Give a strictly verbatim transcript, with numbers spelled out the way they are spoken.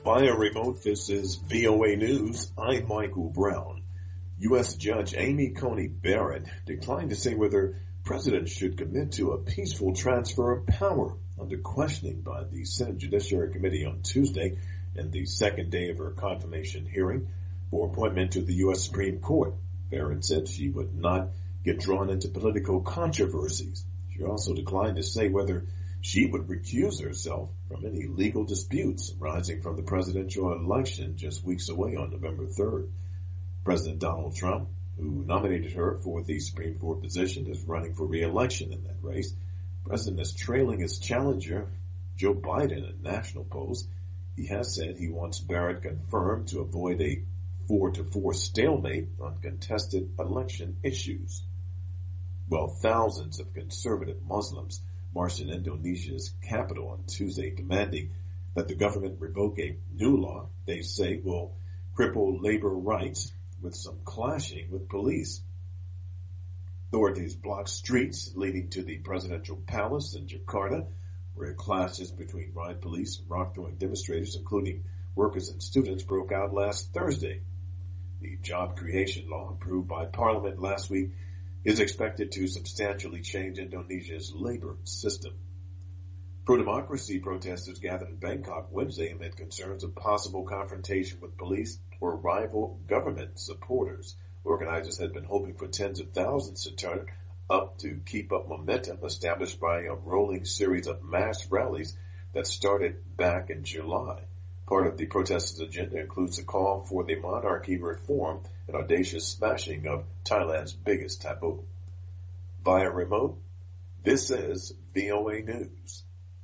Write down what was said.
Via remote, this is V O A News. I'm Michael Brown. U S Judge Amy Coney Barrett declined to say whether presidents should commit to a peaceful transfer of power under questioning by the Senate Judiciary Committee on Tuesday and the second day of her confirmation hearing for appointment to the U S Supreme Court. Barrett said she would not get drawn into political controversies. She also declined to say whether she would recuse herself from any legal disputes arising from the presidential election just weeks away on November third. President Donald Trump, who nominated her for the Supreme Court position, is running for re-election in that race. The president is trailing his challenger, Joe Biden, in national polls. He has said he wants Barrett confirmed to avoid a four to four stalemate on contested election issues. Well, thousands of conservative Muslims marched in Indonesia's capital on Tuesday demanding that the government revoke a new law they say will cripple labor rights, with some clashing with police. Authorities blocked streets leading to the presidential palace in Jakarta, where clashes between riot police and rock-throwing demonstrators, including workers and students, broke out last Thursday. The job creation law, approved by Parliament last week, is expected to substantially change Indonesia's labor system. Pro-democracy protesters gathered in Bangkok Wednesday amid concerns of possible confrontation with police or rival government supporters. Organizers had been hoping for tens of thousands to turn up to keep up momentum established by a rolling series of mass rallies that started back in July. Part of the protesters' agenda includes a call for the monarchy reform and audacious smashing of Thailand's biggest taboo. Via remote, this is V O A News.